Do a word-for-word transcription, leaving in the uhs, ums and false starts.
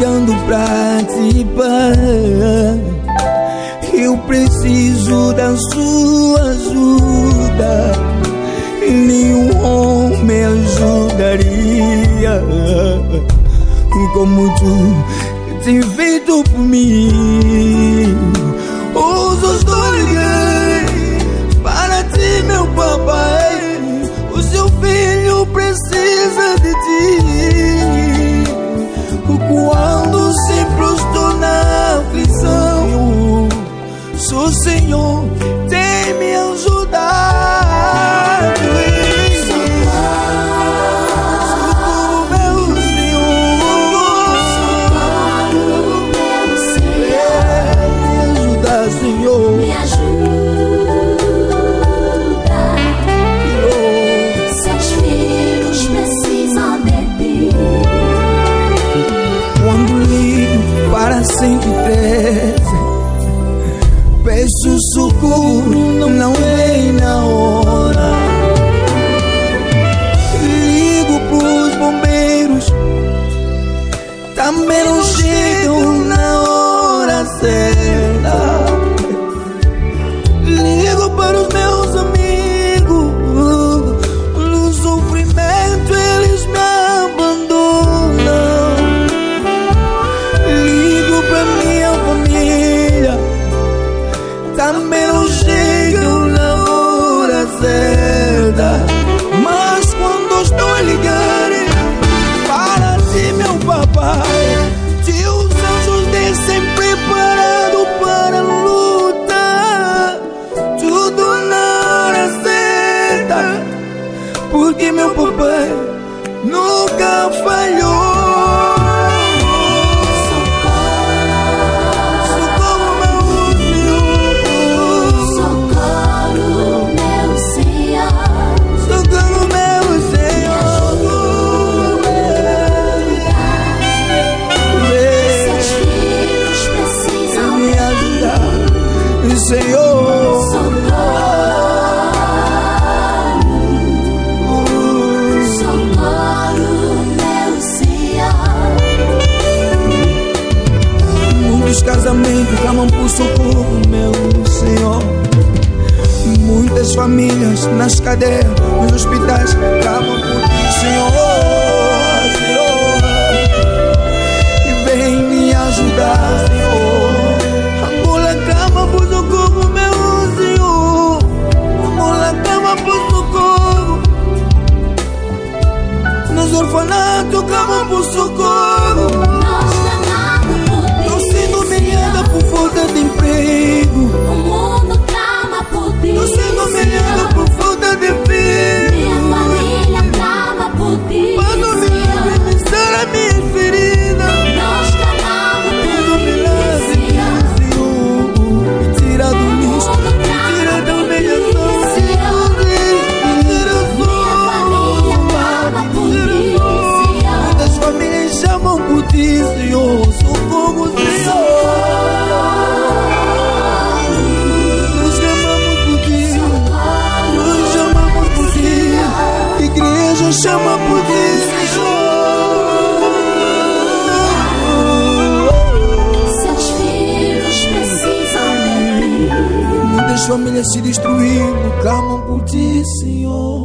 ligando pra te parar. Eu preciso da sua ajuda, nenhum homem ajudaria como tu tem feito por mim. Hoje eu estou ligando para ti, meu papai. O seu filho precisa de ti. Quando sempre estou na aflição, só o Senhor tem me ajudado. Socorro, meu Senhor. Socorro, meu Senhor. Me ajuda, Senhor. Me ajuda. Seus filhos precisam de ti. Quando ligo para cento e treze, peço socorro, não vem na hora. Ligo pros bombeiros, também não chegam na hora certa. Ligo para os meus amigos, no sofrimento eles me abandonam. Ligo pra minha família, também não chegam na hora certa. Mas quando estou a ligar para ti, meu papai, teus anjos descem preparado para lutar. Tudo na hora certa, porque meu papai nunca falhou. Senhor, socorro, socorro, meu Senhor. Muitos casamentos clamam por socorro, meu Senhor. Muitas famílias nas cadeias, nos hospitais clamam por ti, Senhor, Senhor. E vem me ajudar, Senhor. Angola clama por socorro, meu Senhor. Angola clama por socorro. Nos orfanatos clamam por socorro. Nós clamamos por ti. Tô sendo humilhada por falta de emprego. O mundo clama por ti. Tô sendo humilhada por falta de filho. Minha família clama por ti. Para me minimizar a minha ferida. Nós clamamos por ti. Tira do lixo, tira da humilhação, tira do tira muitas famílias chamam por ti, Senhor. Socorro, Senhor. Nós chamamos por ti, nós chamamos por ti. Igreja chama por ti, Senhor. As famílias se destruindo, clamam por ti, Senhor.